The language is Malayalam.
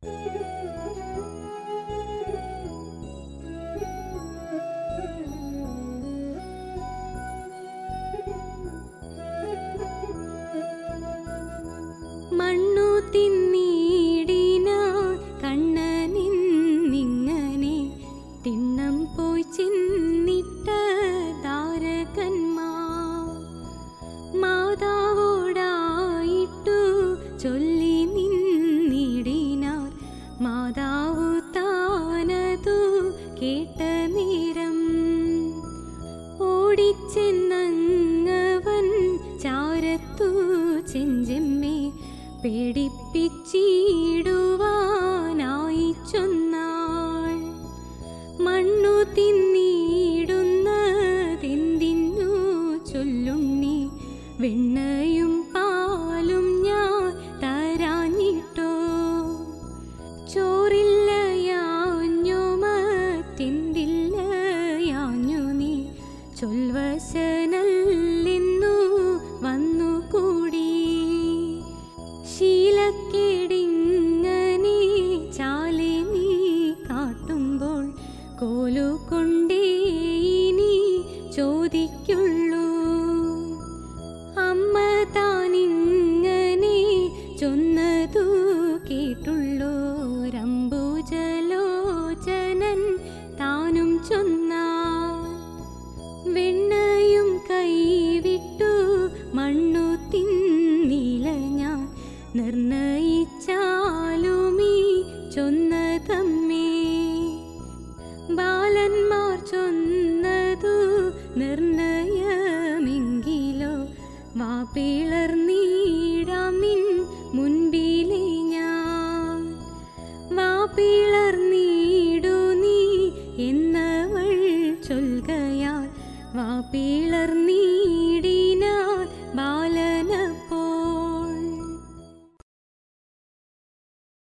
മണ്ണു തിന്നീടിന കണ്ണനിന്നിങ്ങനെ തിണ്ണം പോയി ചിന്നിട്ട താരകന്മാർ മാതാവോടായിട്ടു ചൊല്ലി നിന്നിടിനാർ. മാതാവു താനതു കേട്ട നേരം ഓടിച്ചെന്നങ്ങവൻ ചാരത്തു ചെഞ്ചെമ്മേ പേടിപ്പിച്ചിടുവാനായി ചൊന്നാൾ. മണ്ണു തിന്നിടുന്നതെന്തിന്നു ചൊല്ലുണ്ണി, വെണ്ണയും പാലും ഞാൻ തരാഞ്ഞിട്ടോ. ചോറില്ലയാഞ്ഞു മറ്റെന്തില്ലയാഞ്ഞു നീ, ചൊൽവശനല്ലെന്നു വന്നുകൂടി. ശീലക്കേടിങ്ങനെ ചാലെ നീ കാട്ടുമ്പോൾ കോലുകൊണ്ടേ ഇനി ചോദിക്കുള്ളൂ. അമ്മ താനിങ്ങനെ ചൊന്നതു കേട്ടുള്ളോരംബുജലോചനൻ താനും ചൊന്നാൻ. വെണ്ണയും കൈവിട്ടു മണ്ണു തിന്നില ഞാൻ, നിർണയിച്ചാലുമീ ചൊന്നതമ്മേ. ബാലന്മാർ ചൊന്നതു നിർണയമെങ്കിലോ, വാപിളർന്നീടാം നിൻ മുൻപിലെ ഞാൻ. വാപിളർന്നീടു നീ എന്നവൾ ചൊൽകയാൽ വാപിളർന്നീ